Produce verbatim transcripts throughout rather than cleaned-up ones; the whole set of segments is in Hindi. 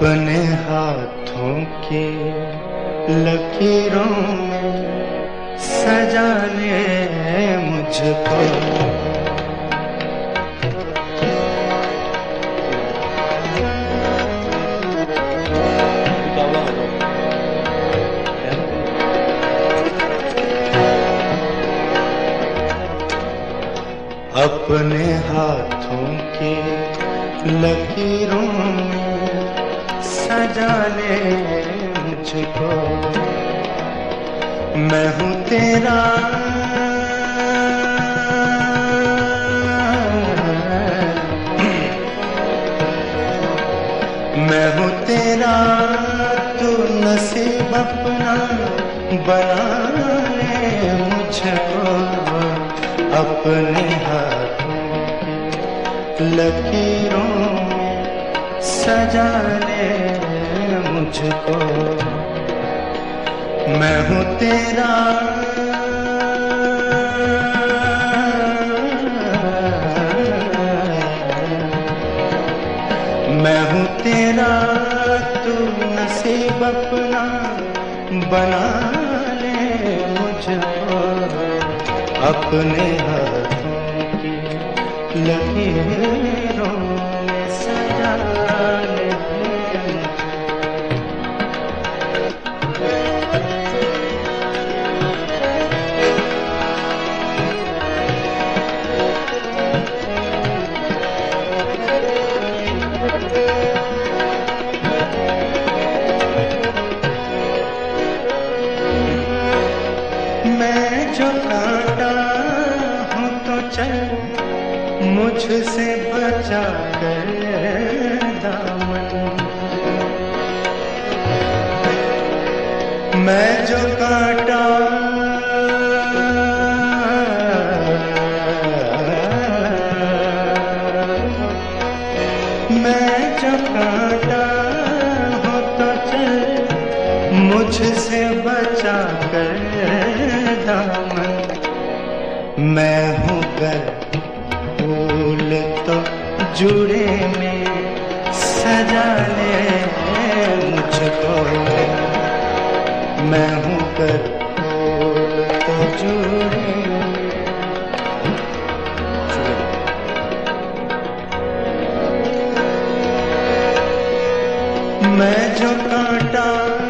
अपने हाथों के लकीरों में सजा ले मुझको। अपने हाथों के लकीरों में सजा ले मुझको। मैं हूँ तेरा मैं हूँ तेरा, तू नसीब अपना बना ले मुझको। अपने हाथों की लकीरों में सजा ले मुझको। मैं हूँ तेरा मैं हूँ तेरा, तू नसीब अपना बना ले मुझको। अपने हाथों की लकीरों में सजा ले। मैं जो कांटा हूँ तो चल मुझसे बचा कर दामन। मैं जो कांटा मैं जो कांटा हूँ तो चल मुझसे बचा कर दामन। मैं हूँ गर फूल तो जुड़े में सजा ले मुझको। मैं हूँ गर फूल तो जुड़े मैं जो कांटा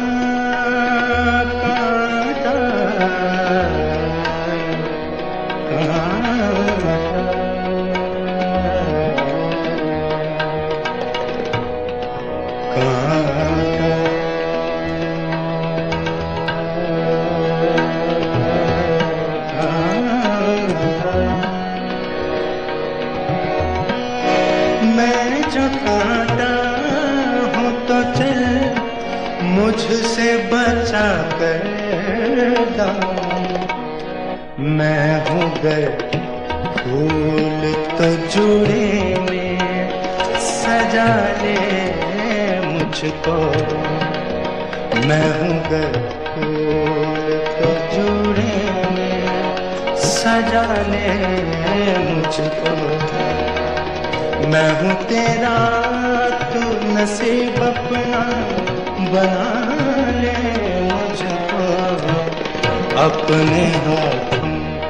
मैं जो कांटा हूँ तो चल मुझसे बचा कर दामन। मैं हूँ गर फूल तो जुड़े में सजा ले मुझको। मैं हूँ गर फूल तो जुड़े में सजा ले मुझको। मैं हूँ तेरा, तू नसीब अपना बना ले मुझको। अपने हाथों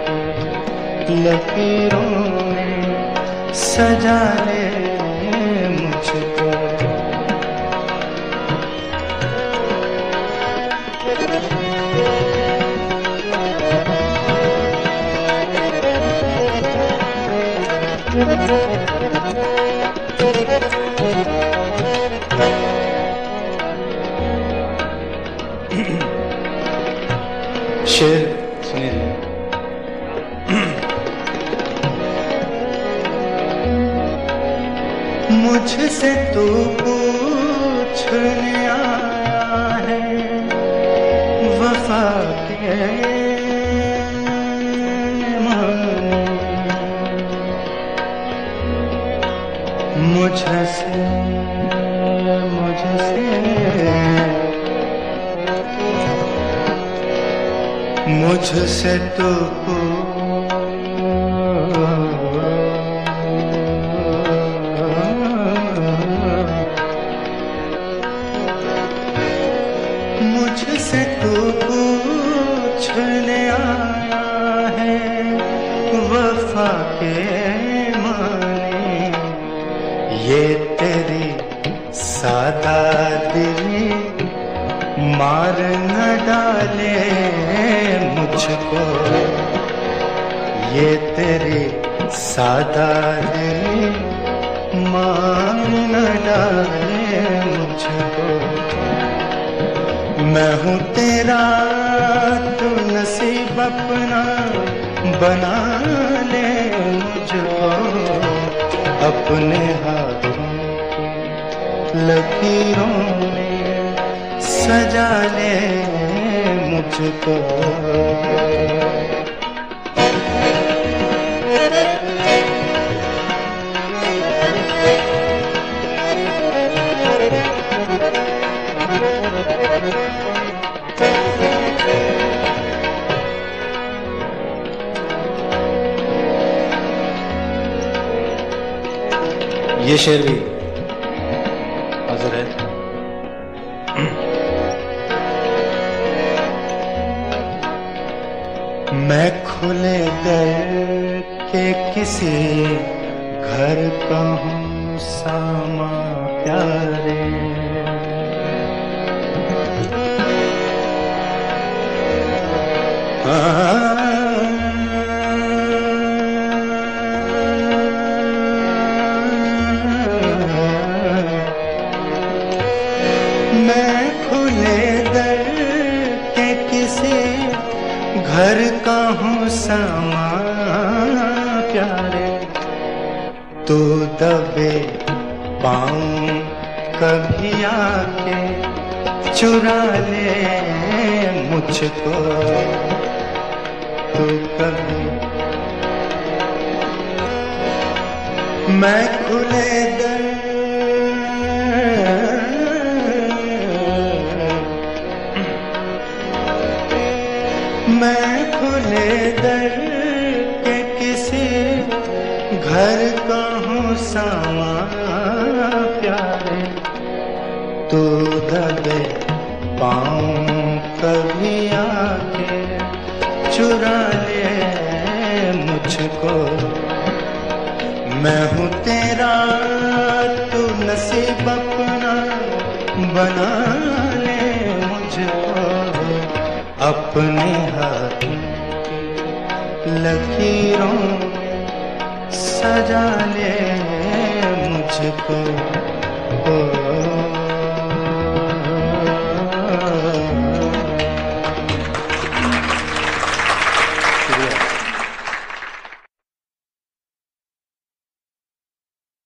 लकीरों में सजा ले मुझको। शेर सुनिए। मुझसे तू पूछने आया है वफा के माने। मुझसे मुझसे मुझसे तो मुझसे तू पूछने आया है वफा के माने, ये तेरी सादा दिली मार न डाले मुझको, ये तेरी सादा दिली मार न डाले मुझको। मैं हूँ तेरा तू नसीब अपना बना ले मुझको, अपने हाथों लकीरों में सजा ले मुझको। ये शेर भी हाजिर है। मैं खुले दर के किसी घर का हूँ सामा प्यारे, मैं खुले दर के किसी घर का हूँ सामा प्यारे, तू दबे पाऊं कभी आके चुरा ले मुझको, तू कभी मैं खुले दर मैं खुले दर के किसी घर का हूँ सामा प्यारे, तू दबे पाऊं कभी आके चुरा ले मुझको। मैं हूँ तेरा तू नसीब अपना बना ले मुझको, अपने हाथों लकीरों सजा ले मुझको।